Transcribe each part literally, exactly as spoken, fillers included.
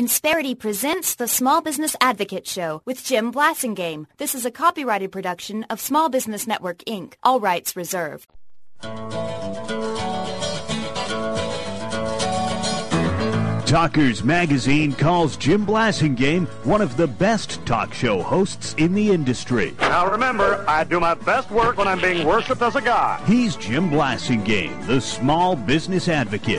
Insperity presents the Small Business Advocate Show with Jim Blasingame. This is a copyrighted production of Small Business Network, Incorporated. All rights reserved. Talkers Magazine calls Jim Blasingame one of the best talk show hosts in the industry. Now remember, I do my best work when I'm being worshipped as a god. He's Jim Blasingame, the Small Business Advocate.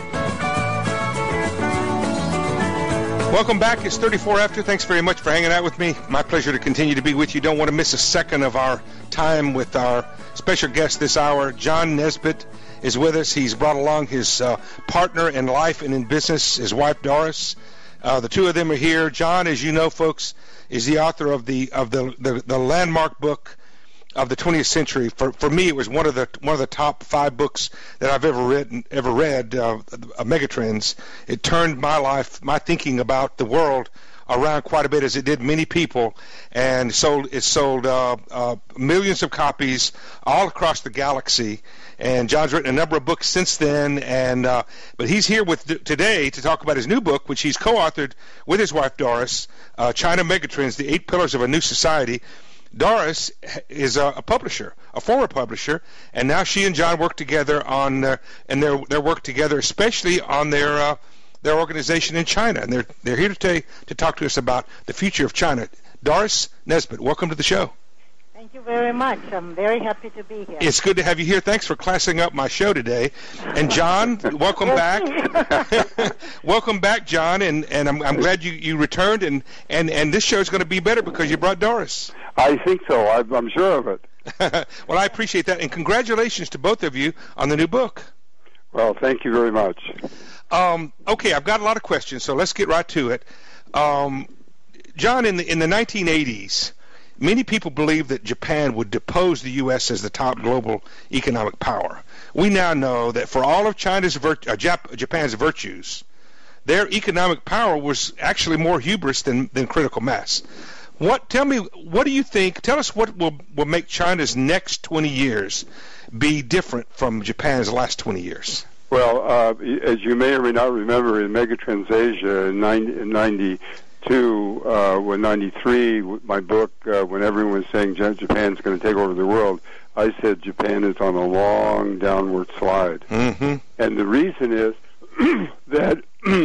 Welcome back. It's thirty-four after. Thanks very much for hanging out with me. My pleasure to continue to be with you. Don't want to miss a second of our time with our special guest this hour. John Nesbitt is with us. He's brought along his uh, partner in life and in business, his wife Doris. Uh, the two of them are here. John, as you know, folks, is the author of the of the the, the landmark book of the twentieth century. For for me, it was one of the one of the top five books that I've ever read. Ever read, uh, uh, Megatrends. It turned my life, my thinking about the world around quite a bit, as it did many people, and sold it sold uh, uh, millions of copies all across the galaxy. And John's written a number of books since then, and uh, but he's here with today to talk about his new book, which he's co-authored with his wife Doris, uh, China Megatrends: The Eight Pillars of a New Society. Doris is a, a publisher, a former publisher, and now she and John work together on uh, and their their work together, especially on their uh, their organization in China. And they're they're here today to talk to us about the future of China. Doris Nesbitt, welcome to the show. Thank you very much. I'm very happy to be here. It's good to have you here. Thanks for classing up my show today. And John, welcome back. Welcome back, John, and, and I'm, I'm glad you, you returned, and, and, and this show is going to be better because you brought Doris. I think so. I'm, I'm sure of it. Well, I appreciate that, and congratulations to both of you on the new book. Well, thank you very much. Um, okay, I've got a lot of questions, so let's get right to it. Um, John, in the in the nineteen eighties, many people believed that Japan would depose the U S as the top global economic power. We now know that for all of China's virt- uh, Jap- Japan's virtues, their economic power was actually more hubris than, than critical mass. What? Tell me, what do you think? Tell us what will, will make China's next twenty years be different from Japan's last twenty years? Well, uh, as you may or may not remember, in Megatrends Asia in ninety-two, uh, when ninety-three, my book, uh, when everyone was saying Japan's going to take over the world, I said Japan is on a long downward slide. Mm-hmm. And the reason is that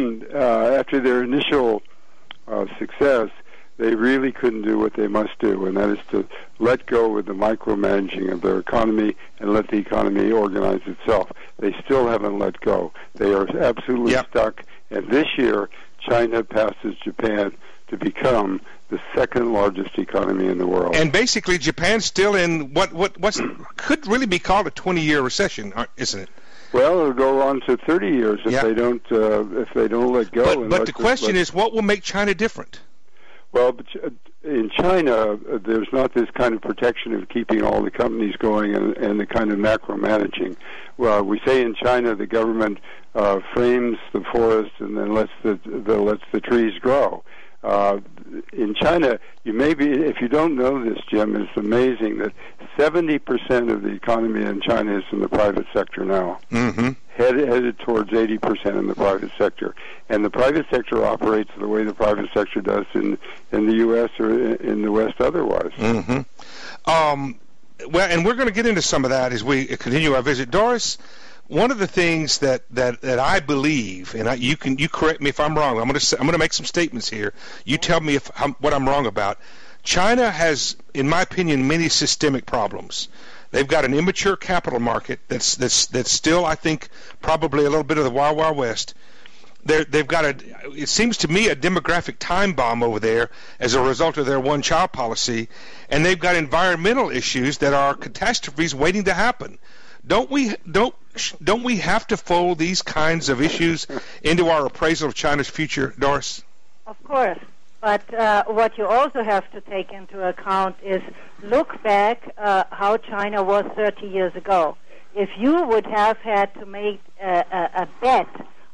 uh, after their initial uh, success, they really couldn't do what they must do, and that is to let go of the micromanaging of their economy and let the economy organize itself. They still haven't let go. They are absolutely yep. stuck, and this year China passes Japan to become the second largest economy in the world. And basically, Japan's still in what what what's, could really be called a twenty-year recession, isn't it? Well, it'll go on to thirty years if yep. they don't uh, if they don't let go. But, and but let the this, question let, is, what will make China different? Well, but in China, uh, there's not this kind of protection of keeping all the companies going and, and the kind of macro managing. Well, we say in China the government uh, frames the forest and then lets the, the lets the trees grow. Uh, in China, you may be, if you don't know this, Jim, it's amazing that seventy percent of the economy in China is in the private sector now. Mm-hmm. Headed, headed towards eighty percent in the private sector. And the private sector operates the way the private sector does in, in the U S or in, in the West otherwise. Mm-hmm. Um, well, and we're going to get into some of that as we continue our visit. Doris, one of the things that, that, that I believe, and I, you can you correct me if I'm wrong. I'm going to I'm going to make some statements here. You tell me if I'm, what I'm wrong about. China has, in my opinion, many systemic problems. They've got an immature capital market that's that's that's still, I think, probably a little bit of the Wild Wild West. They're, they've got a, it seems to me, a demographic time bomb over there as a result of their one-child policy, and they've got environmental issues that are catastrophes waiting to happen. Don't we don't don't we have to fold these kinds of issues into our appraisal of China's future, Doris? Of course. But uh, what you also have to take into account is look back uh, how China was thirty years ago. If you would have had to make a, a, a bet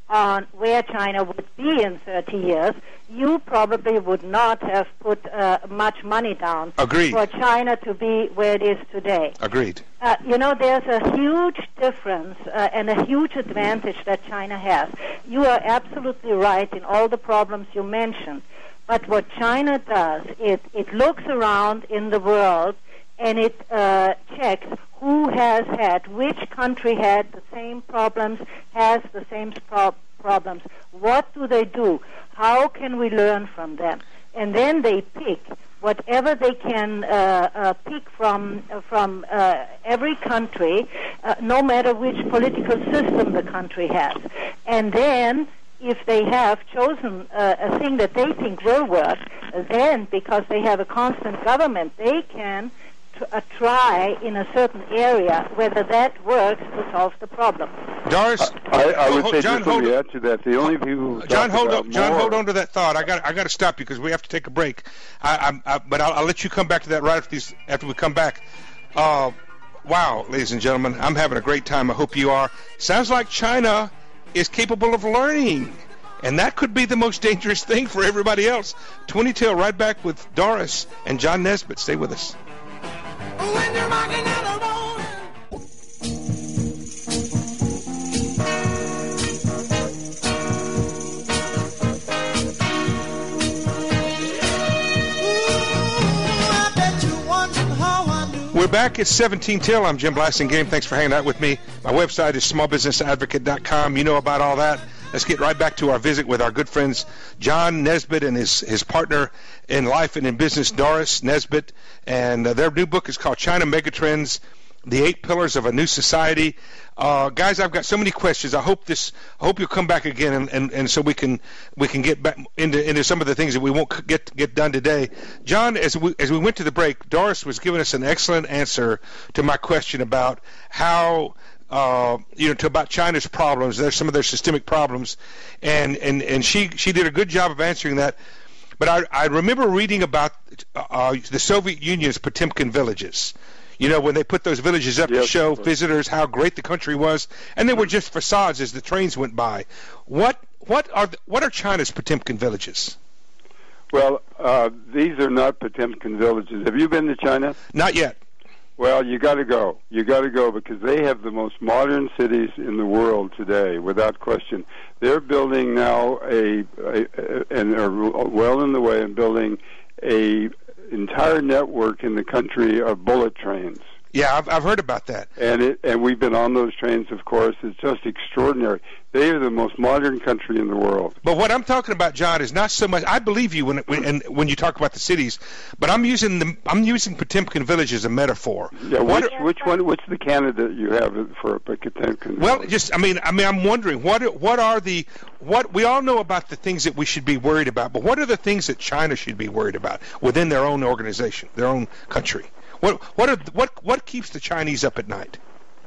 on where China would be in thirty years, you probably would not have put uh, much money down Agreed. for China to be where it is today. Agreed. Uh, you know, there's a huge difference uh, and a huge advantage that China has. You are absolutely right in all the problems you mentioned. But what China does, it, it looks around in the world and it uh, checks who has had, which country had the same problems, has the same pro- problems. What do they do? How can we learn from them? And then they pick whatever they can uh, uh, pick from uh, from uh, every country, uh, no matter which political system the country has. And then, if they have chosen uh, a thing that they think will work, then, because they have a constant government, they can t- uh, try in a certain area whether that works to solve the problem. Doris, I, I would oh, say John, just let me hold, add to that. The only people who John, talk hold about on, John, more, hold on to that thought. I got, I got to stop you because we have to take a break. I, I'm, I, but I'll, I'll let you come back to that right after these, after we come back. Uh, wow, ladies and gentlemen, I'm having a great time. I hope you are. Sounds like China is capable of learning, and that could be the most dangerous thing for everybody else. twenty till, right back with Doris and John Nesbitt. Stay with us. When you're rocking out the road. We're back at seventeen till. I'm Jim Blasingame. Thanks for hanging out with me. My website is small business advocate dot com. You know about all that. Let's get right back to our visit with our good friends John Nesbitt and his, his partner in life and in business, Doris Nesbitt. And uh, their new book is called China Megatrends, The Eight Pillars of a New Society. Uh, guys, I've got so many questions. I hope this. I hope you'll come back again, and, and, and so we can we can get back into into some of the things that we won't get get done today. John, as we as we went to the break, Doris was giving us an excellent answer to my question about how uh, you know to about China's problems. There's some of their systemic problems, and and and she she did a good job of answering that. But I I remember reading about uh, the Soviet Union's Potemkin villages. You know, when they put those villages up yes, to show visitors how great the country was, and they were just facades as the trains went by. What what are the, what are China's Potemkin villages? Well, uh, these are not Potemkin villages. Have you been to China? Not yet. Well, you got to go. You got to go because they have the most modern cities in the world today, without question. They're building now a, a, a and are well in the way in building a entire network in the country of bullet trains. Yeah, I've, I've heard about that. And it, and we've been on those trains, of course. It's just extraordinary. They are the most modern country in the world. But what I'm talking about, John, is not so much. I believe you when when, and when you talk about the cities, but I'm using the I'm using Potemkin village as a metaphor. Yeah, what which, are, which one? What's the candidate you have for a Potemkin? Well, village? just I mean, I mean, I'm wondering what what are the what we all know about the things that we should be worried about, but what are the things that China should be worried about within their own organization, their own country? What what are what what keeps the Chinese up at night?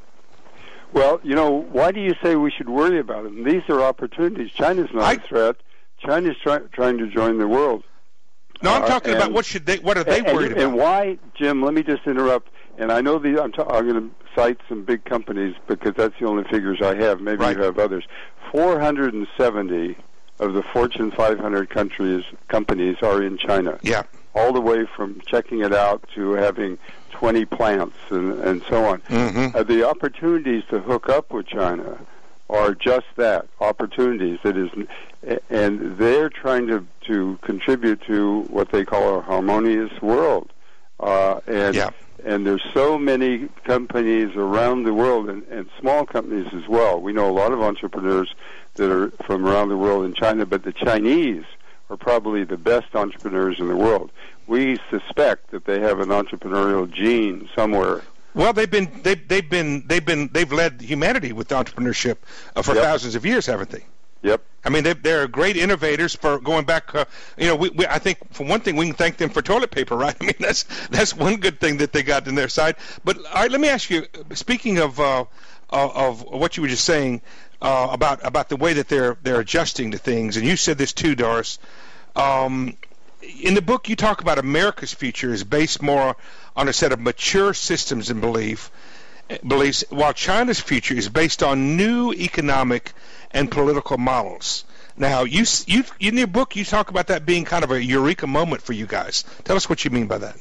Well, you know, why do you say we should worry about them? These are opportunities. China's not I, a threat. China's try, trying to join the world. No, I'm uh, talking and, about what should they what are they and, worried and, about? And why, Jim? Let me just interrupt. And I know the I'm, ta- I'm going to cite some big companies because that's the only figures I have. Maybe right. you have others. four hundred seventy of the Fortune five hundred countries companies are in China. Yeah. All the way from checking it out to having twenty plants and, and so on. Mm-hmm. Uh, the opportunities to hook up with China are just that, opportunities. It is, and they're trying to, to contribute to what they call a harmonious world. Uh, and yeah. and there's so many companies around the world, and, and small companies as well. We know a lot of entrepreneurs that are from around the world in China, but the Chinese are probably the best entrepreneurs in the world. We suspect that they have an entrepreneurial gene somewhere. Well, they've been they've they've been they've been they've led humanity with entrepreneurship uh, for yep. thousands of years, haven't they? Yep. I mean, they, they're great innovators for going back. Uh, you know, we, we, I think for one thing we can thank them for toilet paper, right? I mean, that's that's one good thing that they got in their side. But all right, let me ask you. Speaking of uh, of what you were just saying uh, about about the way that they're they're adjusting to things, and you said this too, Doris. Um, in the book, you talk about America's future is based more on a set of mature systems and belief, beliefs, while China's future is based on new economic and political models. Now, you, you in your book, you talk about that being kind of a eureka moment for you guys. Tell us what you mean by that.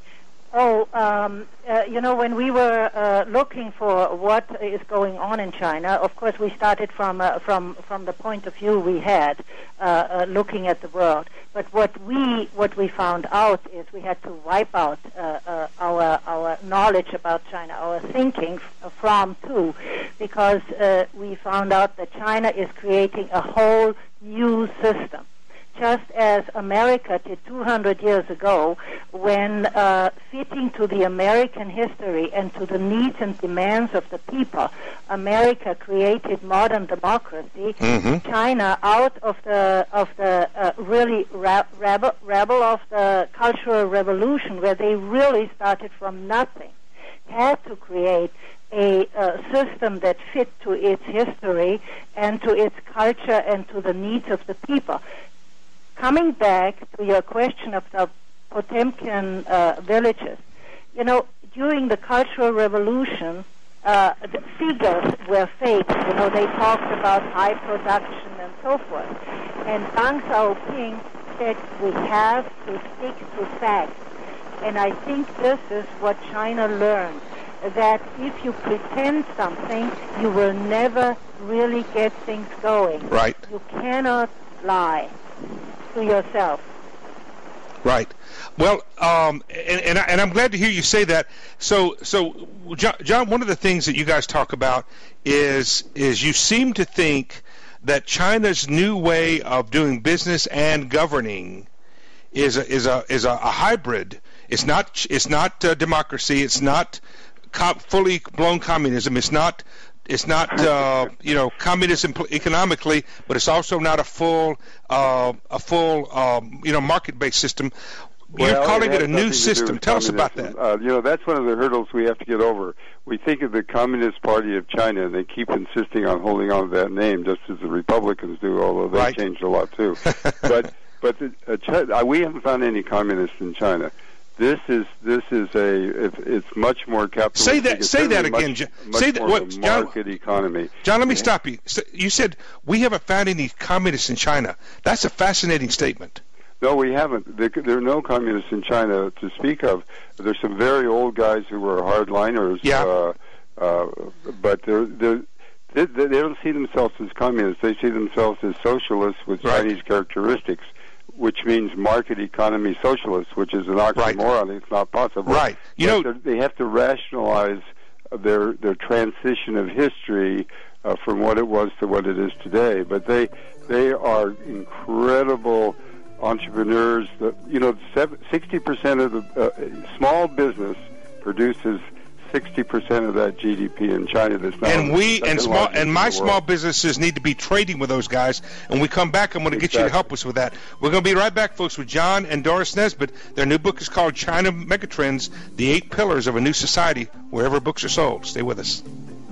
Oh, um, uh, you know, when we were uh, looking for what is going on in China, of course, we started from uh, from from the point of view we had, uh, uh, looking at the world. But what we what we found out is we had to wipe out uh, uh, our our knowledge about China, our thinking f- from too, because uh, we found out that China is creating a whole new system. Just as America did two hundred years ago, when uh, fitting to the American history and to the needs and demands of the people, America created modern democracy. Mm-hmm. China, out of the of the uh, really ra- rebel, rebel of the Cultural Revolution, where they really started from nothing, had to create a uh, system that fit to its history and to its culture and to the needs of the people. Coming back to your question of the Potemkin uh, villages, you know, during the Cultural Revolution, uh, the figures were fake. You know, they talked about high production and so forth. And Deng Xiaoping said we have to stick to facts. And I think this is what China learned, that if you pretend something, you will never really get things going. Right. You cannot lie to yourself. Right. Well, um, and, and, I, and I'm glad to hear you say that. So, so John, John, one of the things that you guys talk about is is you seem to think that China's new way of doing business and governing is a, is a is a, a hybrid. It's not it's not uh, democracy. It's not co- fully blown communism. It's not. It's not, uh, you know, communism economically, but it's also not a full, uh, a full, um, you know, market-based system. You're well, calling it, it a new system. Tell communism. us about that. Uh, you know, that's one of the hurdles we have to get over. We think of the Communist Party of China, and they keep insisting on holding on to that name, just as the Republicans do, although they right. changed a lot too. but but the, uh, China, we haven't found any communists in China. This is this is a it, it's much more capitalistic. Say that. It's say that again. Much, John, much say that. more What, of a John, market economy. John, let me stop you. You said we haven't found any communists in China. That's a fascinating statement. No, we haven't. There, there are no communists in China to speak of. There's some very old guys who were hardliners. Yeah. Uh, uh, but they're, they're, they they don't see themselves as communists. They see themselves as socialists with right. Chinese characteristics, which means market economy socialists, which is an oxymoron. Right. It's not possible. Right. You but know, they have to rationalize their their transition of history uh, from what it was to what it is today. But they they are incredible entrepreneurs. That, you know, sixty percent of the uh, small business produces sixty percent of that G D P in China. That's not and we and small and my small businesses need to be trading with those guys. And when we come back, I'm going to exactly. get you to help us with that. We're going to be right back, folks, with John and Doris Nesbitt. Their new book is called China Megatrends: The Eight Pillars of a New Society. Wherever books are sold, stay with us.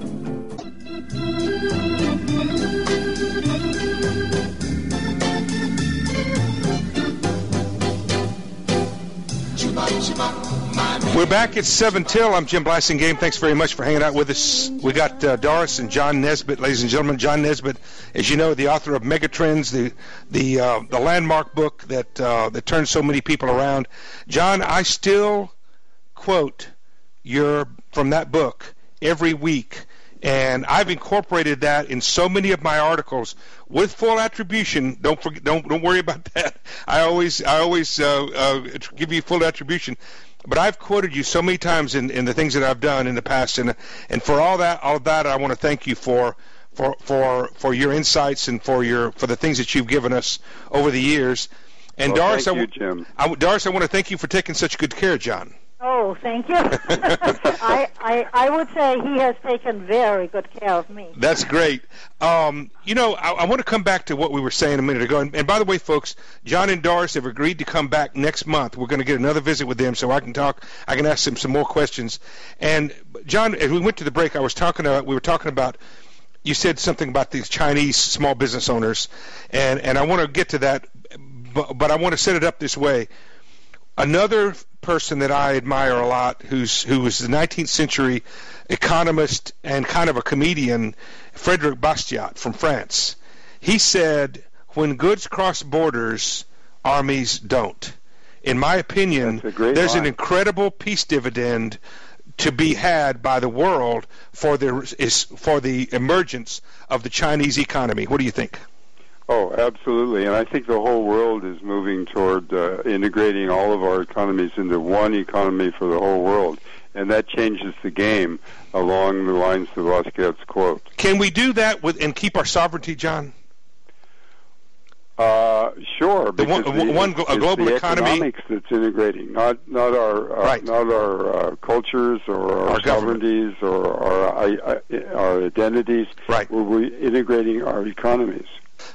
We're back at seven till. I'm Jim Blasingame. Thanks very much for hanging out with us. We got uh, Doris and John Nesbitt, ladies and gentlemen. John Nesbitt, as you know, the author of Megatrends, the the uh, the landmark book that uh, that turned so many people around. John, I still quote your from that book every week, and I've incorporated that in so many of my articles with full attribution. Don't forget, don't don't worry about that. I always I always uh, uh, give you full attribution. But I've quoted you so many times in, in the things that I've done in the past, and and for all that all of that I want to thank you for for for for your insights and for your for the things that you've given us over the years. And well, Doris, thank I, you, Jim. I, Doris, I want to thank you for taking such good care of John. Oh, thank you. I, I I would say he has taken very good care of me. That's great. Um, you know, I, I want to come back to what we were saying a minute ago. And, and by the way, folks, John and Doris have agreed to come back next month. We're going to get another visit with them so I can talk. I can ask them some more questions. And John, as we went to the break, I was talking about. We were talking about. You said something about these Chinese small business owners, and and I want to get to that, but, but I want to set it up this way. Another person that I admire a lot, who's who was the nineteenth century economist and kind of a comedian, Frederick Bastiat from France. He said, when goods cross borders, armies don't. In my opinion, there's line. an incredible peace dividend to be had by the world for the is for the emergence of the Chinese economy. What do you think? Oh, absolutely. And I think the whole world is moving toward uh, integrating all of our economies into one economy for the whole world. And that changes the game along the lines of Bastiat's quote. Can we do that with and keep our sovereignty, John? Uh, sure. The one, the, one it's, a global it's the economy economics that's integrating, not not our uh, right. not our uh, cultures or our, our sovereignties or our uh, our identities. Right. We're integrating our economies.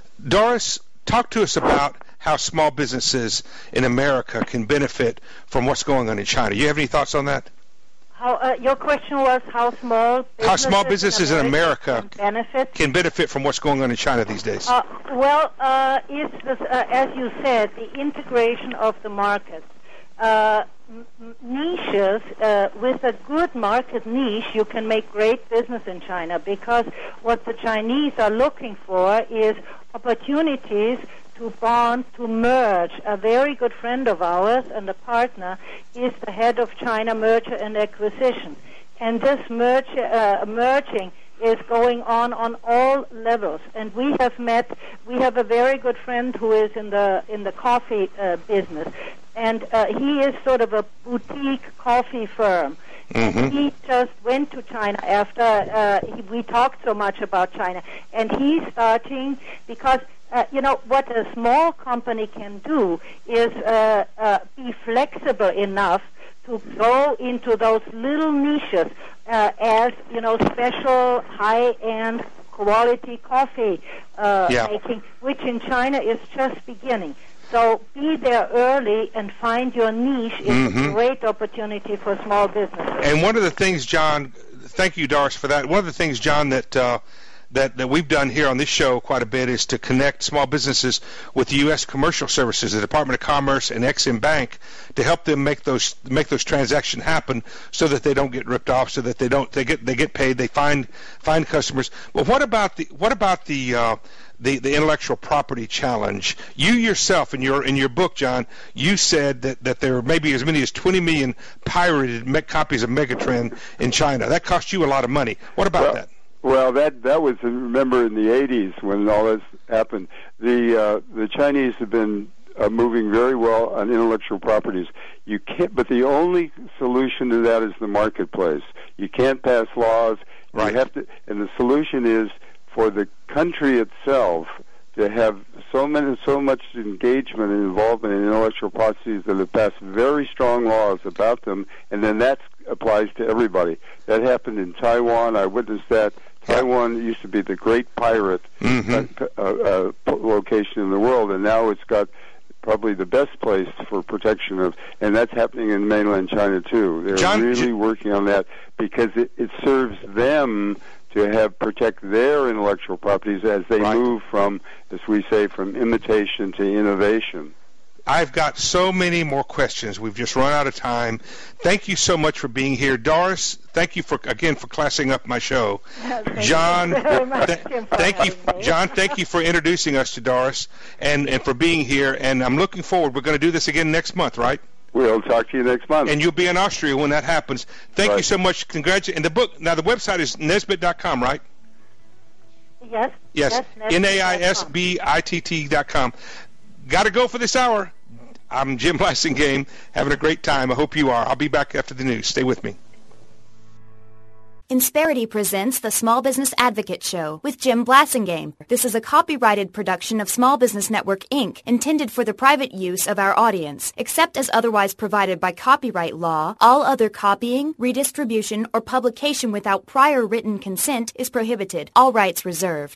Doris, talk to us about how small businesses in America can benefit from what's going on in China. You have any thoughts on that? How, uh, your question was how small businesses how small businesses in America, in America can, benefit? can benefit from what's going on in China these days. Uh, well, uh, it's this, uh, as you said, the integration of the markets. Uh, m- niches, uh, with a good market niche, you can make great business in China, because what the Chinese are looking for is opportunities to bond, to merge. A very good friend of ours and a partner is the head of China Merger and Acquisition. And this merge, uh, merging is going on on all levels. And we have met, we have a very good friend who is in the in the coffee uh, business. And uh, he is sort of a boutique coffee firm. Mm-hmm. And he just went to China after uh, he, we talked so much about China. And he's starting, because Uh, you know, what a small company can do is uh, uh, be flexible enough to go into those little niches uh, as, you know, special high-end quality coffee uh, yeah. making, which in China is just beginning. So be there early and find your niche is mm-hmm. a great opportunity for small businesses. And one of the things, John, thank you, Doris, for that. One of the things, John, that uh, That, that we've done here on this show quite a bit is to connect small businesses with U S Commercial Services, the Department of Commerce, and Exim Bank to help them make those make those transactions happen, so that they don't get ripped off, so that they don't they get they get paid, they find find customers. But what about the what about the uh, the the intellectual property challenge? You yourself in your in your book, John, you said that, that there may be as many as twenty million pirated me- copies of Megatrend in China. That cost you a lot of money. What about well, that? Well, that that was, remember, in the eighties when all this happened. The uh, the Chinese have been uh, moving very well on intellectual properties. You can't, but the only solution to that is the marketplace. You can't pass laws. Right. You have to, and the solution is for the country itself to have so many, so much engagement and involvement in intellectual properties that have passed very strong laws about them, and then that applies to everybody. That happened in Taiwan. I witnessed that. Taiwan used to be the great pirate mm-hmm. uh, uh, uh, location in the world, and now it's got probably the best place for protection of, and that's happening in mainland China too. They're John, really J- working on that because it, it serves them to have protect their intellectual properties as they right. move from, as we say, from imitation to innovation. I've got so many more questions. We've just run out of time. Thank you so much for being here. Doris, thank you for again for classing up my show. Thank John, you very much, th- Jim, for thank you, having me. John, thank you for introducing us to Doris and, and for being here. And I'm looking forward. We're going to do this again next month, right? We'll talk to you next month. And you'll be in Austria when that happens. Thank right. you so much. Congratulations. And the book, now the website is Nesbitt dot com, right? Yes. Yes. yes N A I S B I T T dot com. Got to go for this hour. I'm Jim Blasingame, having a great time. I hope you are. I'll be back after the news. Stay with me. Insperity presents the Small Business Advocate Show with Jim Blasingame. This is a copyrighted production of Small Business Network, Incorporated, intended for the private use of our audience. Except as otherwise provided by copyright law, all other copying, redistribution, or publication without prior written consent is prohibited. All rights reserved.